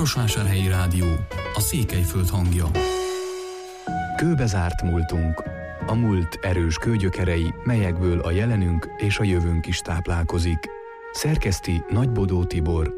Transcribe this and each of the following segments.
Marosvásárhelyi Rádió, a Székelyföld hangja. Kőbezárt múltunk. A múlt erős kőgyökerei, melyekből a jelenünk és a jövőnk is táplálkozik. Szerkeszti Nagybodó Tibor.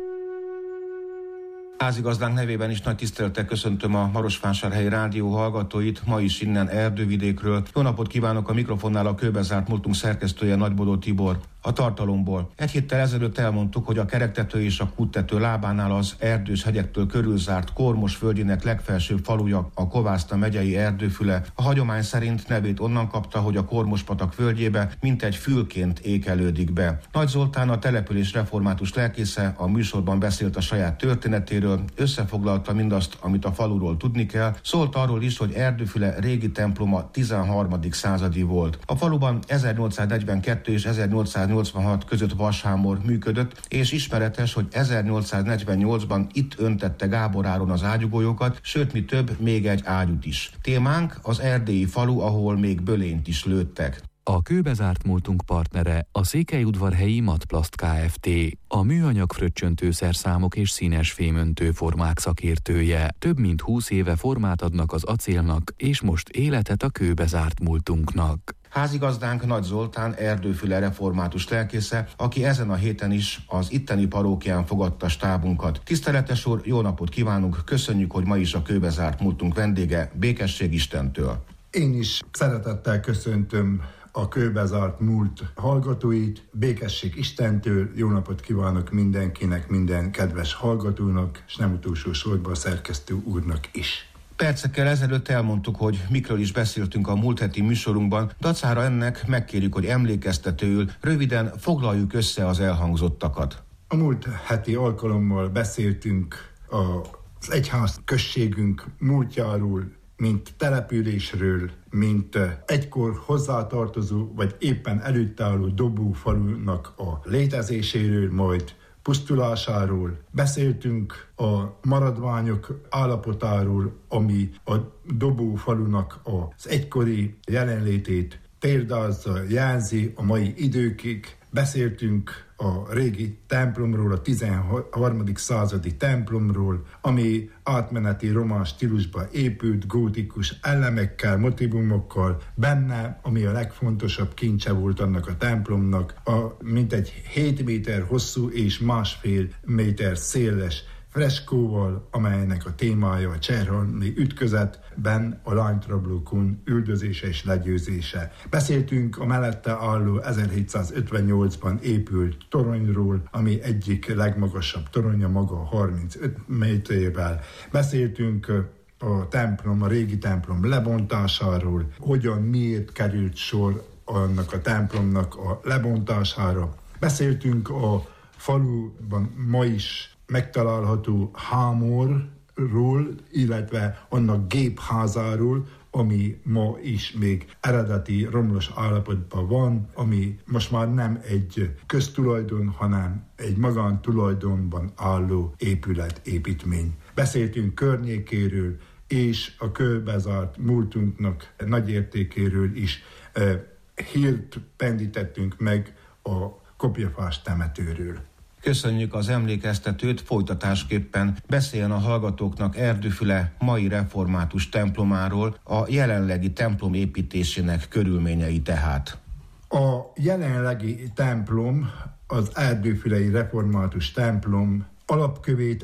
Házigazdánk nevében is nagy tisztelettel köszöntöm a Marosvásárhelyi Rádió hallgatóit, ma is innen Erdővidékről. Jó napot kívánok, a mikrofonnál a Kőbezárt múltunk szerkesztője Nagybodó Tibor. A tartalomból. Egy héttel ezelőtt elmondtuk, hogy a kerektető és a kúttető lábánál az erdős hegyektől körülzárt Kormos földjének legfelsőbb faluja, a Kovászna megyei Erdőfüle. A hagyomány szerint nevét onnan kapta, hogy a Kormos-patak földjébe mintegy fülként ékelődik be. Nagy Zoltán, a település református lelkésze, a műsorban beszélt a saját történetéről, összefoglalta mindazt, amit a faluról tudni kell, szólt arról is, hogy Erdőfüle régi temploma 13. századi volt. A faluban 1842 és 1886 között vashámor működött, és ismeretes, hogy 1848-ban itt öntette Gábor Áron az ágyúgolyókat, sőt, mi több, még egy ágyút is. Témánk az erdélyi falu, ahol még bölényt is lőttek. A Kőbezárt múltunk partnere a Székelyudvarhelyi Matplast Kft., a műanyag fröccsöntőszerszámok és színes fémöntő formák szakértője. Több mint 20 éve formát adnak az acélnak, és most életet a kőbezárt múltunknak. Házigazdánk Nagy Zoltán, Erdőfüle református lelkésze, aki ezen a héten is az itteni parókián fogadta stábunkat. Tiszteletes úr, jó napot kívánunk, köszönjük, hogy ma is a Kőbezárt múltunk vendége, békesség Istentől. Én is szeretettel köszöntöm a Kőbezárt múlt hallgatóit, békesség Istentől, jó napot kívánok mindenkinek, minden kedves hallgatónak, és nem utolsó sorban a szerkesztő úrnak is. Percekkel ezelőtt elmondtuk, hogy mikről is beszéltünk a múlt heti műsorunkban, dacára ennek megkérjük, hogy emlékeztetőül röviden foglaljuk össze az elhangzottakat. A múlt heti alkalommal beszéltünk az egyház községünk múltjáról, mint településről, mint egykor hozzátartozó, vagy éppen előtte álló Dobófalunak a létezéséről, majd pusztulásáról. Beszéltünk a maradványok állapotáról, ami a Dobófalunak az egykori jelenlétét példázza, jelzi a mai időkig. Beszéltünk a régi templomról, a 13. századi templomról, ami átmeneti román stílusba épült, gótikus elemekkel, motivumokkal benne, ami a legfontosabb kincse volt annak a templomnak, mintegy 7 méter hosszú és 1,5 méter széles freskóval, amelynek a témája a cserhalmi ütközetben a lántrablókon üldözése és legyőzése. Beszéltünk a mellette álló 1758-ban épült toronyról, ami egyik legmagasabb toronya, maga 35 méterrel. Beszéltünk a régi templom lebontásáról, hogyan, miért került sor annak a templomnak a lebontására. Beszéltünk a faluban ma is megtalálható hámorról, illetve annak gépházáról, ami ma is még eredeti romlos állapotban van, ami most már nem egy köztulajdon, hanem egy magántulajdonban álló épületépítmény. Beszéltünk környékéről, és a kőbezárt múltunknak nagy értékéről is hírt pendítettünk meg a kopjafás temetőről. Köszönjük az emlékeztetőt, folytatásképpen beszéljen a hallgatóknak Erdőfüle mai református templomáról, a jelenlegi templom építésének körülményei tehát. A jelenlegi templom, az Erdőfülei református templom alapkövét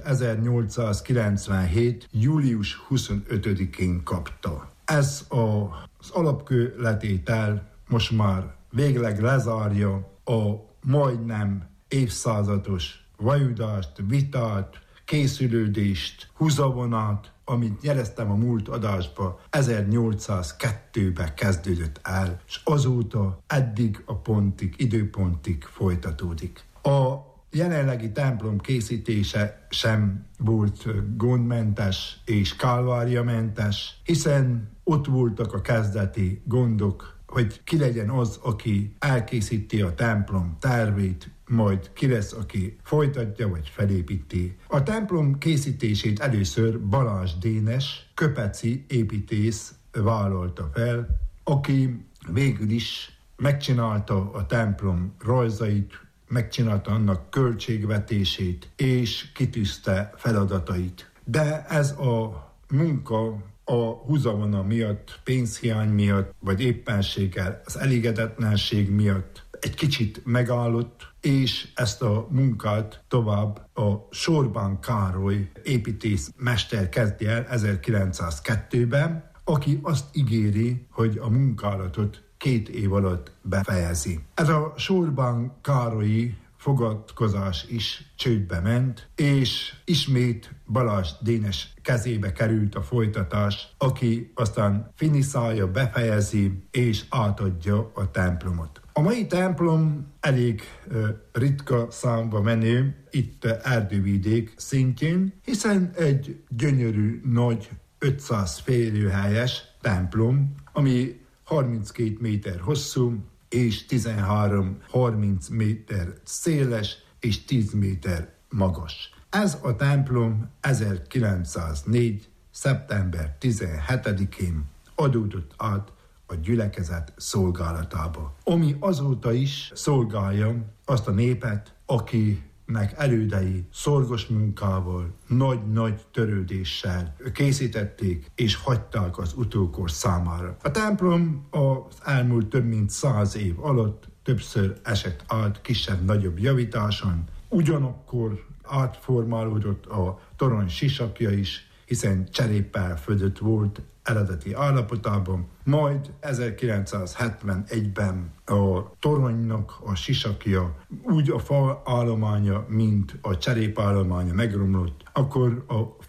1897. július 25-én kapta. Ez az alapkőletétel most már végleg lezárja a majdnem évszázados vajudást, vitát, készülődést, húzavonát, amit jeleztem a múlt adásba, 1802-ben kezdődött el, és azóta eddig a időpontig folytatódik. A jelenlegi templom készítése sem volt gondmentes és kálváriamentes, hiszen ott voltak a kezdeti gondok, hogy ki legyen az, aki elkészíti a templom tervét, majd ki lesz, aki folytatja vagy felépíti. A templom készítését először Balázs Dénes, köpeci építész vállalta fel, aki végül is megcsinálta a templom rajzait, megcsinálta annak költségvetését, és kitűzte feladatait. De ez a munka a húzavona miatt, pénzhiány miatt, vagy éppenséggel az elégedetlenség miatt egy kicsit megállott, és ezt a munkát tovább a Sorban Károly építészmester kezdi el 1902-ben, aki azt ígéri, hogy a munkálatot 2 év alatt befejezi. Ez a Sorban Károlyi fogadkozás is csődbe ment, és ismét Balázs Dénes kezébe került a folytatás, aki aztán finiszálja, befejezi és átadja a templomot. A mai templom elég ritka számba menő itt Erdővidék szintjén, hiszen egy gyönyörű, nagy, 500 férőhelyes templom, ami 32 méter hosszú, és 13-30 méter széles, és 10 méter magas. Ez a templom 1904. szeptember 17-én adódott át a gyülekezet szolgálatába, ami azóta is szolgálja azt a népet, akinek elődei szorgos munkával, nagy-nagy törődéssel készítették és hagyták az utókor számára. A templom az elmúlt több mint 100 év alatt többször esett át kisebb-nagyobb javításon, ugyanakkor átformálódott a torony sisakja is, hiszen cseréppel födött volt eredeti állapotában, majd 1971-ben a toronynak a sisakja úgy a fa állománya, mint a cserépállománya megromlott, akkor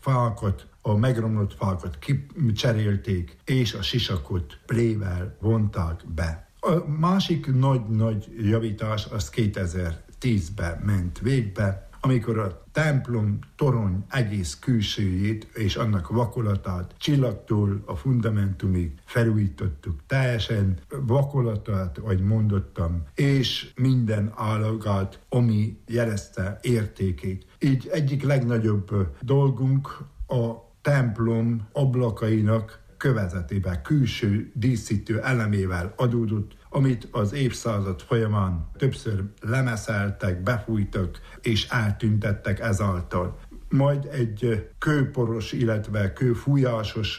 a megromlott fákat kicserélték, és a sisakot plével vonták be. A másik nagy javítás az 2010-ben ment végbe, amikor a templom torony egész külsőjét és annak vakolatát csillagtól a fundamentumig felújítottuk. Teljesen vakolatát, ahogy mondottam, és minden állagát, ami jelezte értékét. Így egyik legnagyobb dolgunk a templom ablakainak kövezetében, külső díszítő elemével adódott, amit az évszázad folyamán többször lemeszeltek, befújtak és eltüntettek ezáltal. Majd egy kőporos, illetve kőfújásos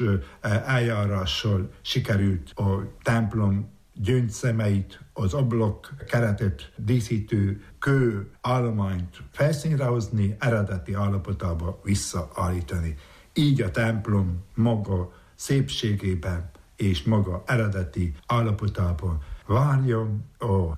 eljárással sikerült a templom gyöngyszemeit, az ablak keretet díszítő kő állományt felszínre hozni, eredeti állapotába visszaállítani. Így a templom maga szépségében és maga eredeti állapotában várja a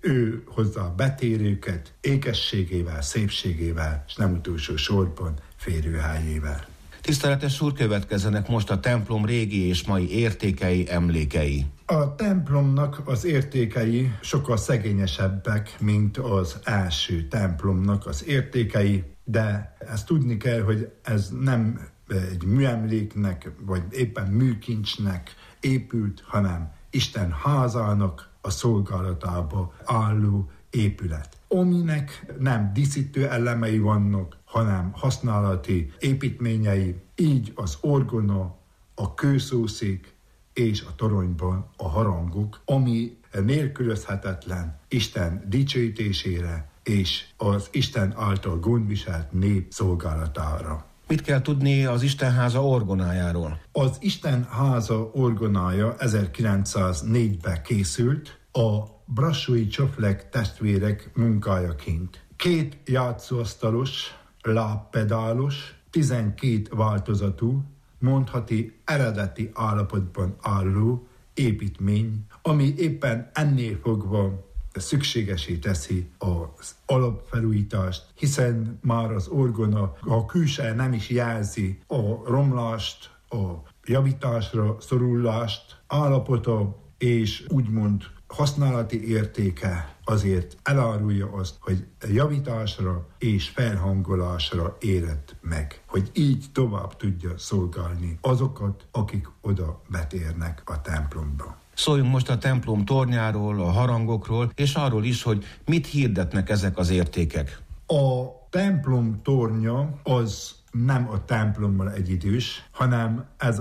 ő hozzá betérőket ékességével, szépségével, és nem utolsó sorban férőhelyével. Tiszteletes úr, következzenek most a templom régi és mai értékei, emlékei. A templomnak az értékei sokkal szegényesebbek, mint az első templomnak az értékei, de ezt tudni kell, hogy ez nem egy műemléknek, vagy éppen műkincsnek épült, hanem Isten házának a szolgálatába álló épület, aminek nem díszítő elemei vannak, hanem használati építményei, így az orgona, a kőszószék és a toronyban a harangok, ami nélkülözhetetlen Isten dicsőítésére és az Isten által gondviselt nép szolgálatára. Mit kell tudni az Istenháza orgonájáról? Az Istenháza orgonája 1904-ben készült a brassói Csoflek testvérek munkájaként. 2 játszóasztalos, lábpedálos, 12 változatú, mondhati eredeti állapotban álló építmény, ami éppen ennél fogva szükségesé teszi az alapfelújítást, hiszen már az orgona a külső nem is jelzi a romlást, a javításra szorulást, állapota és úgymond használati értéke azért elárulja azt, hogy javításra és felhangolásra érett meg, hogy így tovább tudja szolgálni azokat, akik oda betérnek a templomba. Szóljunk most a templom tornyáról, a harangokról, és arról is, hogy mit hirdetnek ezek az értékek. A templom tornya az nem a templommal egyidős, hanem ez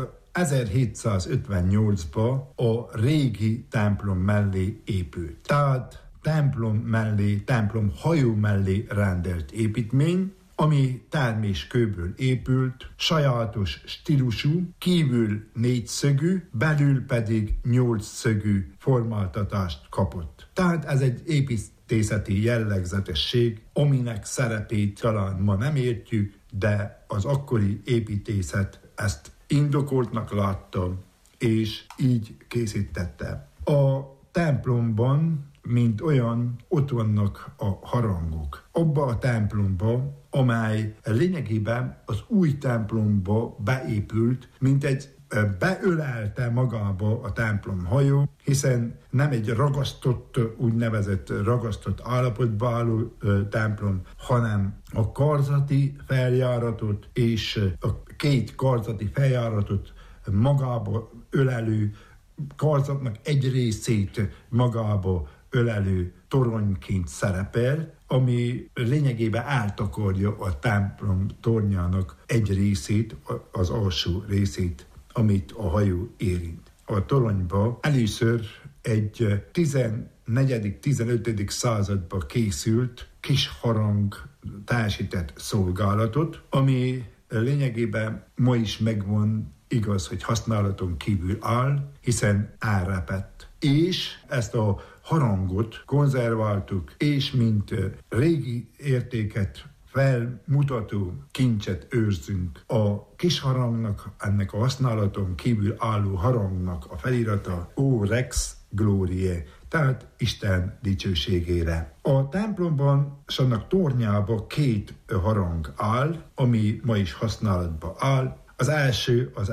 1758-ban a régi templom mellé épült. Tehát templom hajó mellé rendelt építmény, ami terméskőből épült, sajátos stílusú, kívül 4-szögű, belül pedig 8-szögű formáltatást kapott. Tehát ez egy építészeti jellegzetesség, aminek szerepét talán ma nem értjük, de az akkori építészet ezt indokoltnak látta, és így készítette. A templomban, mint olyan, ott vannak a harangok. Abba a templomba, amely lényegében az új templomba beépült, mint egy beölelte magába a templom hajó, hiszen nem egy ragasztott, úgynevezett ragasztott állapotba álló templom, hanem a karzati feljáratot és a két karzati feljáratot magába ölelő, karzatnak egy részét magába ölelő toronyként szerepel, ami lényegében eltakarja a templom tornyának egy részét, az alsó részét, amit a hajó érint. A toronyba először egy 14.-15. században készült kis harang teljesített szolgálatot, ami lényegében ma is megvan, igaz, hogy használaton kívül áll, hiszen elrepett. És ezt a harangot konzerváltuk, és mint régi értéket felmutató kincset őrzünk. A kis harangnak, ennek a használaton kívül álló harangnak a felirata O Rex Gloriae, tehát Isten dicsőségére. A templomban és annak tornyában 2 harang áll, ami ma is használatban áll. Az első az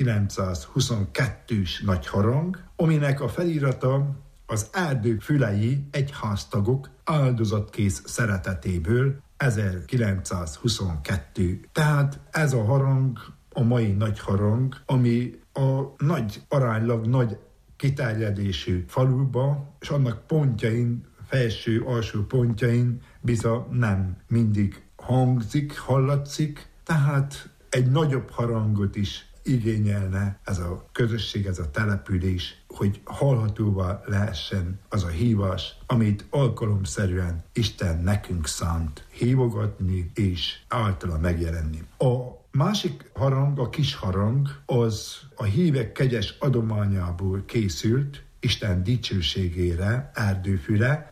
1922-s nagy harang, aminek a felirata az erdők fülei egyháztagok áldozatkész szeretetéből 1922. Tehát ez a harang a mai nagy harang, ami a nagy aránylag nagy kiterjedésű faluba, és annak pontjain, felső-alsó pontjain bizony nem mindig hangzik, hallatszik, tehát egy nagyobb harangot is igényelne ez a közösség, ez a település, hogy hallhatóvá lehessen az a hívás, amit alkalomszerűen Isten nekünk szánt hívogatni és általa megjelenni. A másik harang, a kis harang, az a hívek kegyes adományából készült, Isten dicsőségére, erdőfüle,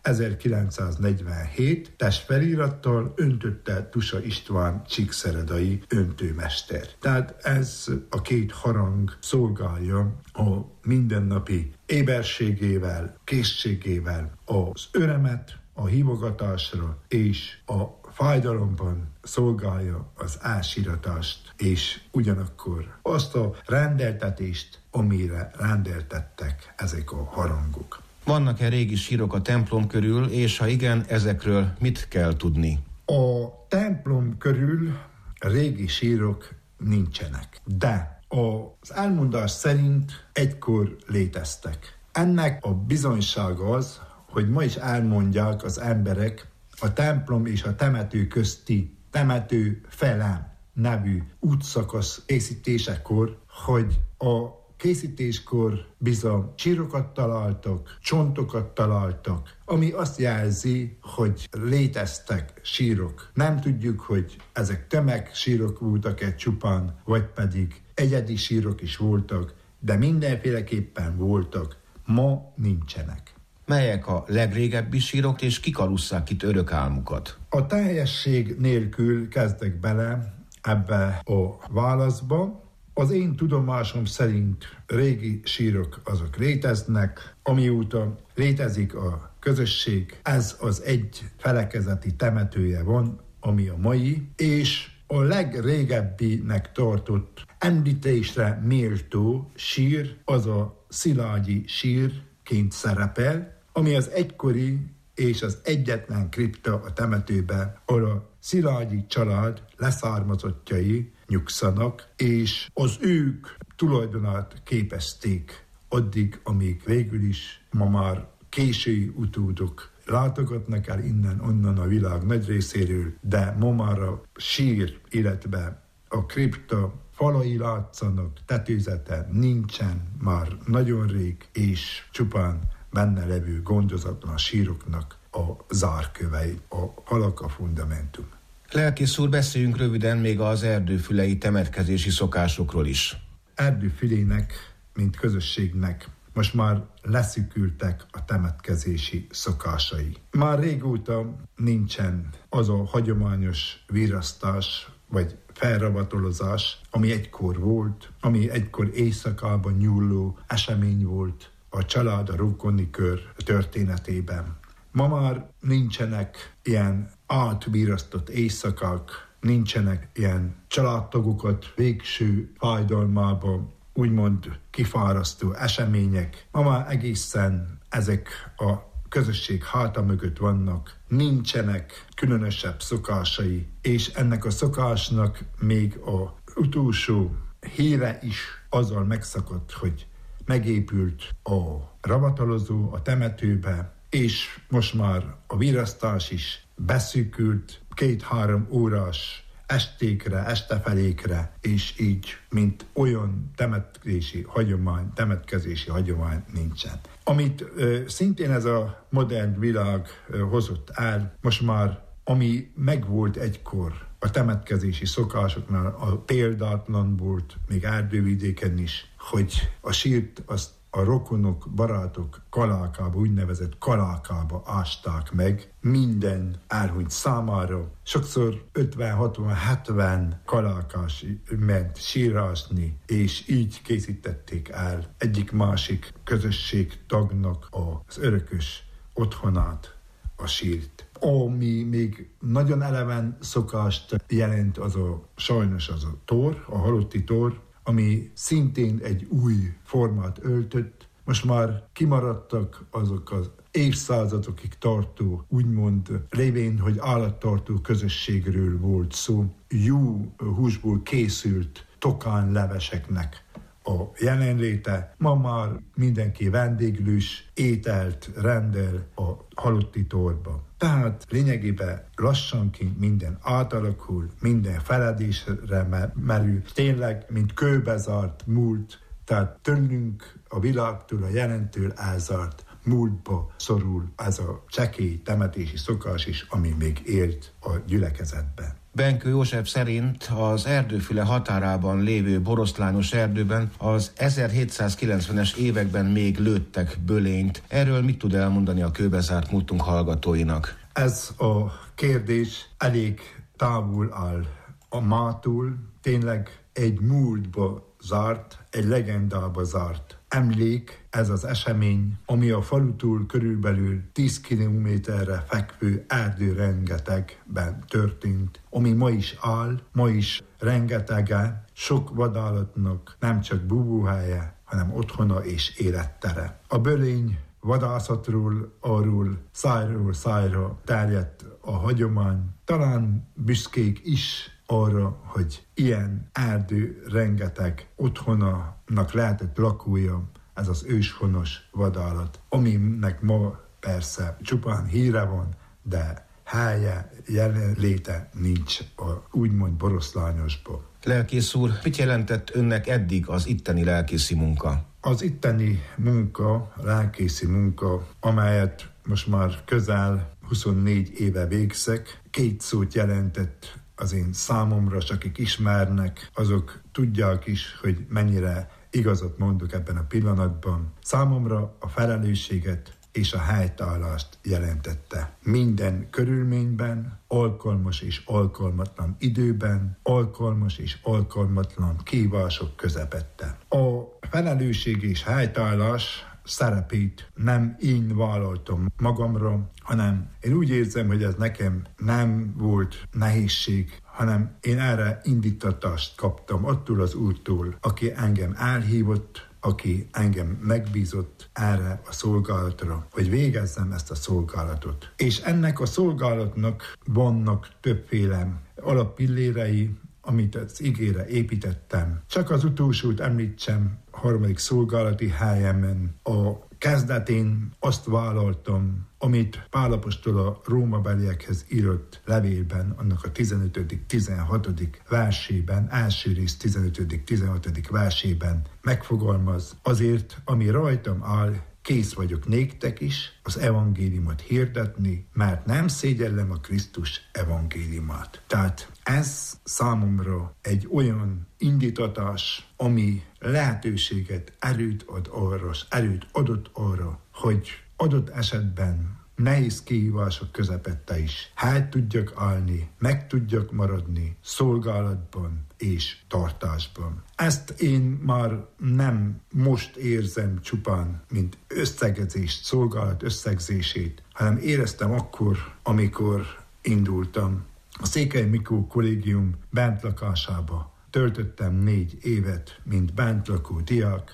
1947 testfelirattal öntötte Tusa István csíkszeredai öntőmester. Tehát ez a 2 harang szolgálja a mindennapi éberségével, készségével az örömet, a hívogatásra és a fájdalomban szolgálja az ásiratást, és ugyanakkor azt a rendeltetést, amire rendeltettek ezek a harangok. Vannak-e régi sírok a templom körül, és ha igen, ezekről mit kell tudni? A templom körül régi sírok nincsenek, de az elmondás szerint egykor léteztek. Ennek a bizonysága az, hogy ma is elmondják az emberek a templom és a temető közti temető felem nevű útszakasz készítésekor, hogy a készítéskor bizony sírokat találtak, csontokat találtak, ami azt jelzi, hogy léteztek sírok. Nem tudjuk, hogy ezek tömegsírok voltak-e csupán, vagy pedig egyedi sírok is voltak, de mindenféleképpen voltak, ma nincsenek. Melyek a legrégebbi sírok, és kik alusszák itt örök álmukat? A teljesség nélkül kezdek bele ebbe a válaszba. Az én tudomásom szerint régi sírok azok léteznek, amióta létezik a közösség, ez az egy felekezeti temetője van, ami a mai, és a legrégebbinek tartott említésre méltó sír, az a szilágyi sírként szerepel, ami az egykori és az egyetlen kripta a temetőben, ahol a Szilágyi család leszármazottjai nyugszanak, és az ők tulajdonát képezték addig, amíg végül is ma már késői utódok látogatnak el innen-onnan a világ nagy részéről, de ma már a sír, illetve a kripta falai látszanak, tetőzete nincsen már nagyon rég, és csupán benne levő gondozatlan síroknak a zárkövei, a falak, a fundamentum. Lelkész úr, beszéljünk röviden még az erdőfülei temetkezési szokásokról is. Erdőfülének, mint közösségnek most már leszűkültek a temetkezési szokásai. Már régóta nincsen az a hagyományos virasztás, vagy felrabatolozás, ami egykor volt, ami egykor éjszakában nyúló esemény volt a család, a rokoni kör történetében. Ma már nincsenek ilyen átvirasztott éjszakák, nincsenek ilyen családtagokat végső fájdalmába úgymond kifárasztó események. Ma már egészen ezek a közösség háta mögött vannak, nincsenek különösebb szokásai, és ennek a szokásnak még az utolsó híre is azzal megszakadt, hogy megépült a ravatalozó a temetőbe, és most már a virasztás is beszűkült 2-3 órás estékre, estefelékre, és így, mint olyan temetkezési hagyomány nincsen. Amit szintén ez a modern világ hozott el, most már, ami megvolt egykor a temetkezési szokásoknál, a példátlan volt, még erdővidéken is, hogy a sírt azt a rokonok, barátok kalákába, úgynevezett kalákába ásták meg minden elhunyt számára. Sokszor 50-60-70 kalákás ment sírásni, és így készítették el egyik-másik közösség tagnak az örökös otthonát, a sírt. Ami még nagyon eleven szokást jelent, sajnos az a tor, a halotti tor, ami szintén egy új formát öltött. Most már kimaradtak azok az évszázadokig tartó, úgymond lévén, hogy állattartó közösségről volt szó, jó húsból készült tokánleveseknek a jelenléte. Ma már mindenki vendéglős ételt rendel a halotti torba. Tehát lényegében lassanként minden átalakul, minden feledésre merül, tényleg, mint kőbezárt múlt, tehát tőlünk, a világtól, a jelentől elzárt múltba szorul ez a csekély temetési szokás is, ami még élt a gyülekezetben. Benkő József szerint az Erdőfüle határában lévő boroszlányos erdőben az 1790-es években még lőttek bölényt. Erről mit tud elmondani a Kőbezárt múltunk hallgatóinak? Ez a kérdés elég távol áll a mától, tényleg egy múltba zárt, egy legendába zárt emlék, ez az esemény, ami a falutól körülbelül 10 kilométerre fekvő erdőrengetegben történt, ami ma is áll, ma is rengetege, sok vadállatnak nem csak búvóhelye, hanem otthona és élettere. A bölény vadászatról, arról szájról szájra terjedt a hagyomány. Talán büszkék is arra, hogy ilyen erdő rengeteg otthonának lehetett lakója, ez az őshonos vadállat, aminek ma persze csupán híre van, de helye, jelenléte nincs a úgymond boroszlányosban. Lelkész úr, mit jelentett önnek eddig az itteni lelkészi munka? Az itteni munka, lelkészi munka, amelyet most már közel 24 éve végzek, 2 szót jelentett az én számomra, s akik ismernek, azok tudják is, hogy mennyire igazat mondok ebben a pillanatban. Számomra a felelősséget és a helytállást jelentette. Minden körülményben, alkalmas és alkalmatlan időben, alkalmas és alkalmatlan kihívások közepette. A felelősség és helytállás szerepét nem én vállaltam magamra, hanem én úgy érzem, hogy ez nekem nem volt nehézség, hanem én erre indítatást kaptam attól az Úrtól, aki engem elhívott, aki engem megbízott erre a szolgálatra, hogy végezzem ezt a szolgálatot. És ennek a szolgálatnak vannak többféle alappillérei, amit az igére építettem. Csak az utolsót említsem, harmadik szolgálati helyemen. A kezdetén azt vállaltam, amit Pál apostol a rómabeliekhez írott levélben, annak a 15.-16. versében, első rész 15.-16. versében megfogalmaz. Azért, ami rajtam áll, kész vagyok néktek is az evangéliumot hirdetni, mert nem szégyellem a Krisztus evangéliumát. Tehát ez számomra egy olyan indítatás, ami lehetőséget, erőt adott arra, hogy adott esetben nehéz kihívások közepette is helyt tudjak állni, meg tudjak maradni szolgálatban és tartásban. Ezt én már nem most érzem csupán, mint összegezést, szolgálat összegzését, hanem éreztem akkor, amikor indultam. A Székely Mikó Kollégium bentlakásába töltöttem 4 évet, mint bentlakó diák,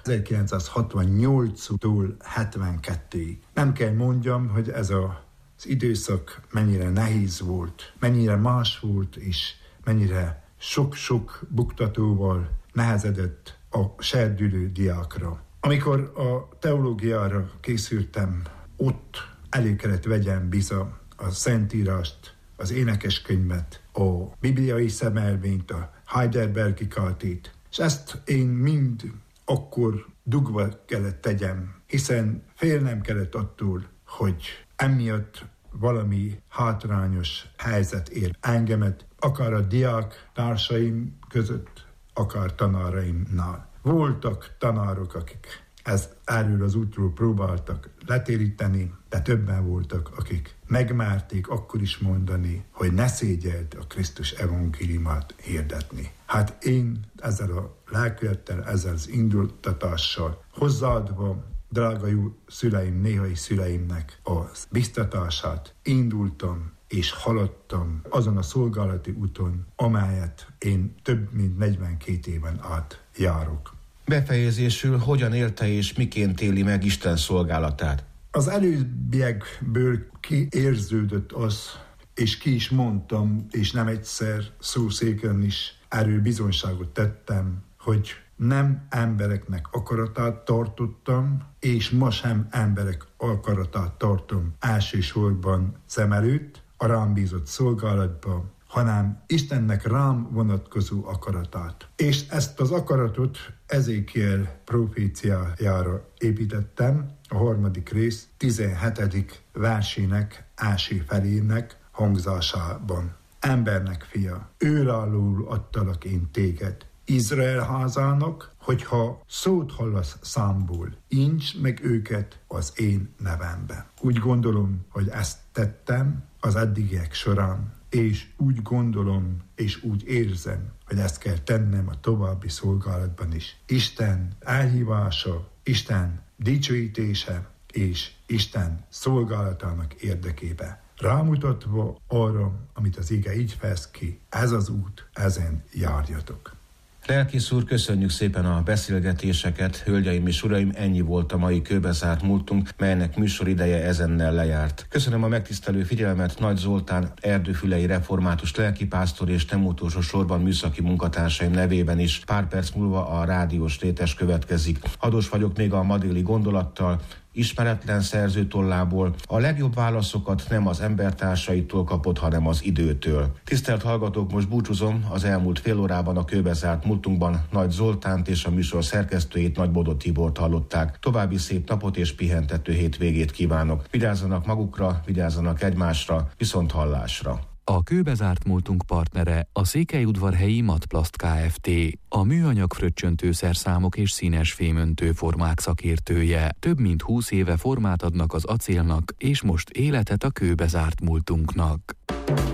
1968-tól 72-ig. Nem kell mondjam, hogy ez az időszak mennyire nehéz volt, mennyire más volt, és mennyire sok-sok buktatóval nehezedett a serdülő diákra. Amikor a teológiára készültem, ott elő kellett vegyem biza a Szentírást, az énekeskönyvet, a bibliai szemelvényt, a Heidelbergi Kártét, és ezt én mind akkor dugva kellett tegyem, hiszen félnem kellett attól, hogy emiatt valami hátrányos helyzet ér engemet, akár a diák társaim között, akár tanáraimnál. Voltak tanárok, akik erről az útról próbáltak letéríteni, de többen voltak, akik megmerték akkor is mondani, hogy ne szégyeld a Krisztus evangéliumát hirdetni. Hát én ezzel a lelkülettel, ezzel az indultatással hozzáadva drága jó szüleim, néhai szüleimnek a biztatását indultam és haladtam azon a szolgálati úton, amelyet én több mint 42 éven át járok. Befejezésül hogyan élte és miként éli meg Isten szolgálatát? Az előbbiekből kiérződött az, és ki is mondtam, és nem egyszer szószéken is erről bizonyságot tettem, hogy nem embereknek akaratát tartottam, és ma sem emberek akaratát tartom elsősorban szem előtt, a rám bízott szolgálatban, hanem Istennek rám vonatkozó akaratát. És ezt az akaratot Ezékiel proféciájára építettem, a 3. rész 17. versének első felének hangzásában. Embernek fia, őrállóul adtalak én téged, Izrael házának, hogyha szót hallasz számból, ints meg őket az én nevembe. Úgy gondolom, hogy ezt tettem az eddigiek során, és úgy gondolom, és úgy érzem, hogy ezt kell tennem a további szolgálatban is. Isten elhívása, Isten dicsőítése és Isten szolgálatának érdekébe. Rámutatva arra, amit az ige így fejez ki, ez az út, ezen járjatok. Lelkész úr, köszönjük szépen a beszélgetéseket. Hölgyeim és uraim, ennyi volt a mai Kőbezárt múltunk, melynek műsorideje ezennel lejárt. Köszönöm a megtisztelő figyelmet Nagy Zoltán erdőfülei református lelkipásztor és nem utolsó sorban műszaki munkatársaim nevében is. Pár perc múlva a rádiós rétes következik. Adós vagyok még a ma déli gondolattal, ismeretlen szerző tollából: a legjobb válaszokat nem az embertársaitól kapott, hanem az időtől. Tisztelt hallgatók, most búcsúzom. Az elmúlt fél órában a Kőbezárt múltunkban Nagy Zoltánt és a műsor szerkesztőjét, Nagy Bodó Tibort hallották. További szép napot és pihentető hétvégét kívánok. Vigyázzanak magukra, vigyázzanak egymásra, viszont hallásra. A Kőbezárt múltunk partnere a Székelyudvarhelyi Matplast Kft. A műanyag fröccsöntőszerszámok és színes fémöntő formák szakértője. Több mint 20 éve formát adnak az acélnak, és most életet a kőbezárt múltunknak.